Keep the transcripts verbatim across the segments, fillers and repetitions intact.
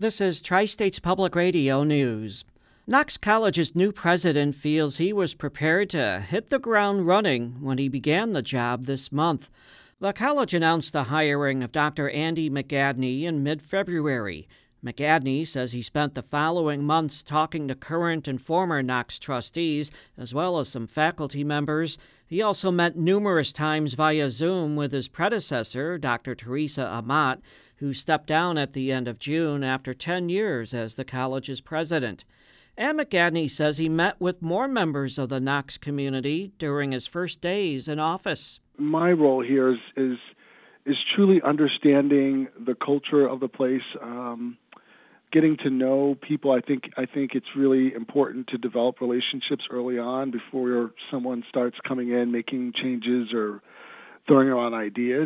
This is Tri-States Public Radio News. Knox College's new president feels he was prepared to hit the ground running when he began the job this month. The college announced the hiring of Doctor Andy McGadney in mid-February. McGadney says he spent the following months talking to current and former Knox trustees, as well as some faculty members. He also met numerous times via Zoom with his predecessor, Doctor Teresa Amat, who stepped down at the end of June after ten years as the college's president. And McGadney says he met with more members of the Knox community during his first days in office. My role here is is, is truly understanding the culture of the place, um, getting to know people. I think I think it's really important to develop relationships early on before someone starts coming in, making changes or throwing around ideas.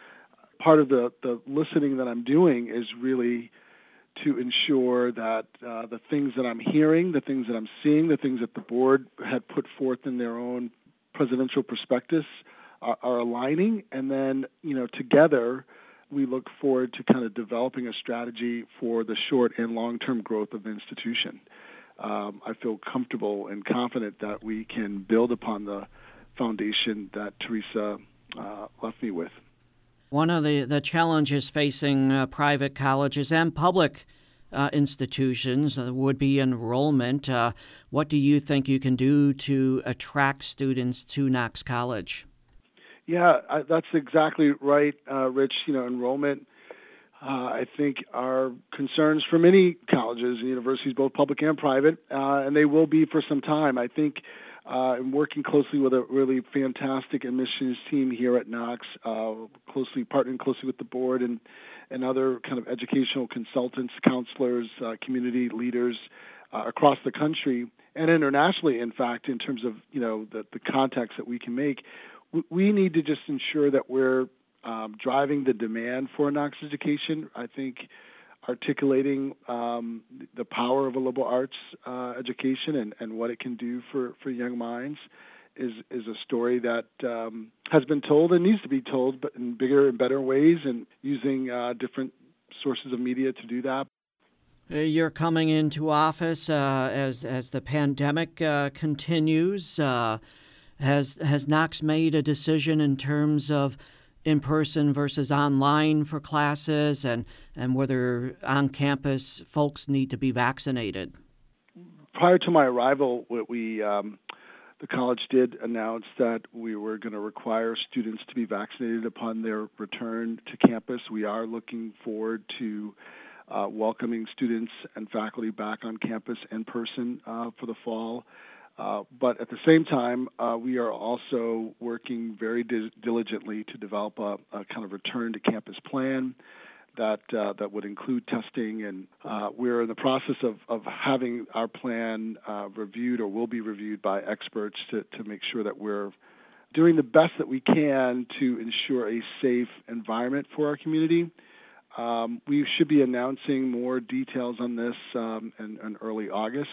Part of the, the listening that I'm doing is really to ensure that uh, the things that I'm hearing, the things that I'm seeing, the things that the board had put forth in their own presidential prospectus are, are aligning. And then, you know, together we look forward to kind of developing a strategy for the short and long-term growth of the institution. Um, I feel comfortable and confident that we can build upon the foundation that Teresa uh, left me with. One of the, the challenges facing uh, private colleges and public uh, institutions uh, would be enrollment. Uh, what do you think you can do to attract students to Knox College? Yeah, I, that's exactly right, uh, Rich. You know, enrollment, uh, I think, are concerns for many colleges and universities, both public and private, uh, and they will be for some time. I think Uh, I'm working closely with a really fantastic admissions team here at Knox, uh, closely partnering closely with the board and, and other kind of educational consultants, counselors, uh, community leaders uh, across the country and internationally, in fact, in terms of, you know, the, the contacts that we can make. We, we need to just ensure that we're um, driving the demand for Knox education. I think articulating um, the power of a liberal arts uh, education and, and what it can do for, for young minds is is a story that um, has been told and needs to be told, but in bigger and better ways, and using uh, different sources of media to do that. You're coming into office uh, as as the pandemic uh, continues. Uh, has has Knox made a decision in terms of in-person versus online for classes, and, and whether on-campus folks need to be vaccinated? Prior to my arrival, we um, the college did announce that we were going to require students to be vaccinated upon their return to campus. We are looking forward to uh, welcoming students and faculty back on campus in person uh, for the fall. Uh, but at the same time, uh, we are also working very di- diligently to develop a, a kind of return to campus plan that uh, that would include testing, and uh, we're in the process of, of having our plan uh, reviewed or will be reviewed by experts to, to make sure that we're doing the best that we can to ensure a safe environment for our community. Um, we should be announcing more details on this um, in, in early August.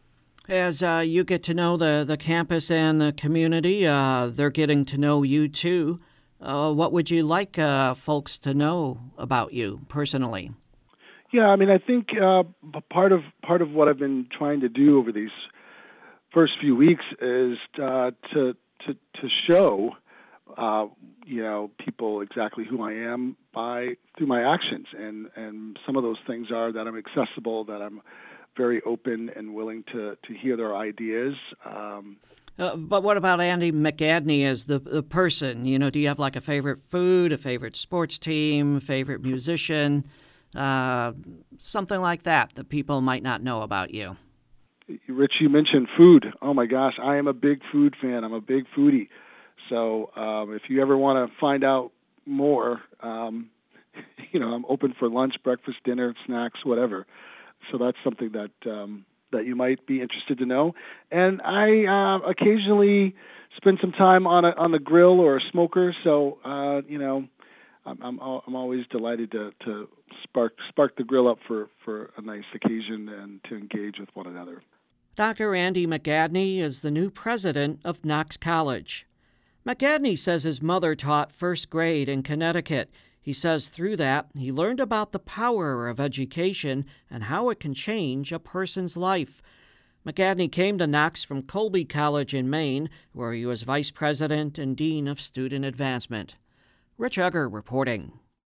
As uh, you get to know the, the campus and the community, uh, they're getting to know you too. Uh, what would you like uh, folks to know about you personally? Yeah, I mean, I think uh, part of part of what I've been trying to do over these first few weeks is uh, to to to show uh, you know people exactly who I am by through my actions, and and some of those things are that I'm accessible, that I'm very open and willing to, to hear their ideas. Um, uh, but what about Andy McGadney as the the person? You know, do you have like a favorite food, a favorite sports team, favorite musician, uh, something like that that people might not know about you? Rich, you mentioned food. Oh my gosh, I am a big food fan. I'm a big foodie. So um, if you ever want to find out more, um, you know, I'm open for lunch, breakfast, dinner, snacks, whatever. So that's something that um, that you might be interested to know. And I uh, occasionally spend some time on a on the grill or a smoker. So uh, you know, I'm I'm, I'm always delighted to, to spark spark the grill up for, for a nice occasion and to engage with one another. Doctor Andy McGadney is the new president of Knox College. McGadney says his mother taught first grade in Connecticut. He says through that, he learned about the power of education and how it can change a person's life. McGadney came to Knox from Colby College in Maine, where he was vice president and dean of student advancement. Rich Egger reporting.